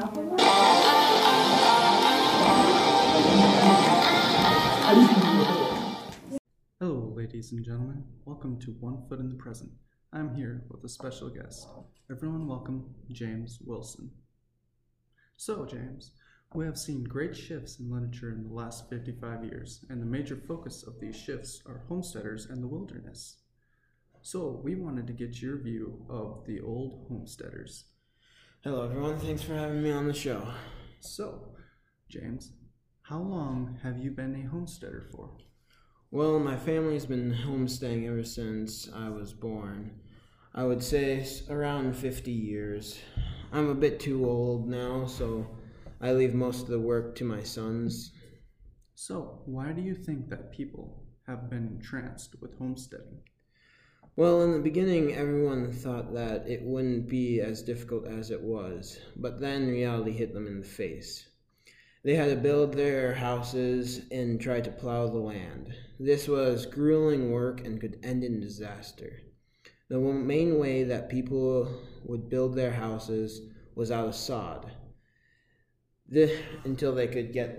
Hello, ladies and gentlemen. Welcome to One Foot in the Present. I'm here with a special guest. Everyone welcome James Wilson. So, James, we have seen great shifts in literature in the last 55 years, and the major focus of these shifts are homesteaders and the wilderness. So, we wanted to get your view of the old homesteaders. Hello, everyone. Thanks for having me on the show. So, James, how long have you been a homesteader for? Well, my family's been homesteading ever since I was born. I would say around 50 years. I'm a bit too old now, so I leave most of the work to my sons. So, why do you think that people have been entranced with homesteading? Well, in the beginning, everyone thought that it wouldn't be as difficult as it was, but then reality hit them in the face. They had to build their houses and try to plow the land. This was grueling work and could end in disaster. The main way that people would build their houses was out of sod, until they could get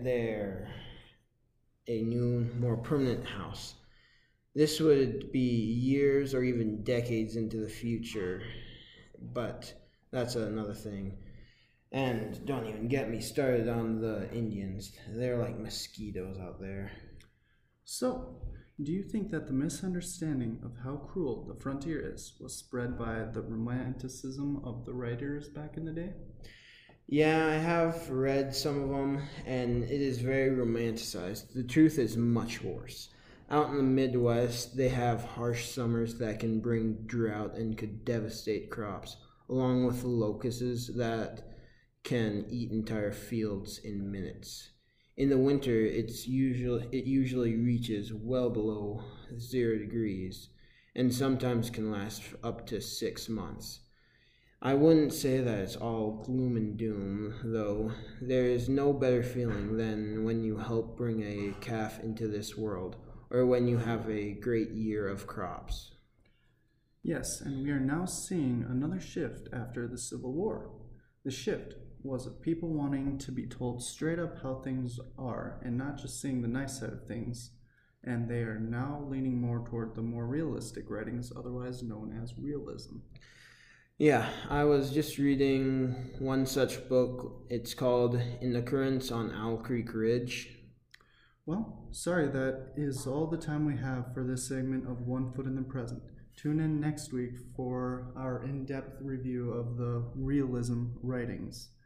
a new, more permanent house. This would be years or even decades into the future, but that's another thing. And don't even get me started on the Indians. They're like mosquitoes out there. So, do you think that the misunderstanding of how cruel the frontier is was spread by the romanticism of the writers back in the day? Yeah, I have read some of them, and it is very romanticized. The truth is much worse. Out in the Midwest, they have harsh summers that can bring drought and could devastate crops, along with the locusts that can eat entire fields in minutes. In the winter, it usually reaches well below 0 degrees, and sometimes can last up to 6 months. I wouldn't say that it's all gloom and doom, though. There is no better feeling than when you help bring a calf into this world, or when you have a great year of crops. Yes, and we are now seeing another shift after the Civil War. The shift was of people wanting to be told straight up how things are and not just seeing the nice side of things, and they are now leaning more toward the more realistic writings, otherwise known as realism. Yeah, I was just reading one such book. It's called In the Currents on Owl Creek Ridge. Well, sorry, that is all the time we have for this segment of One Foot in the Present. Tune in next week for our in-depth review of the realism writings.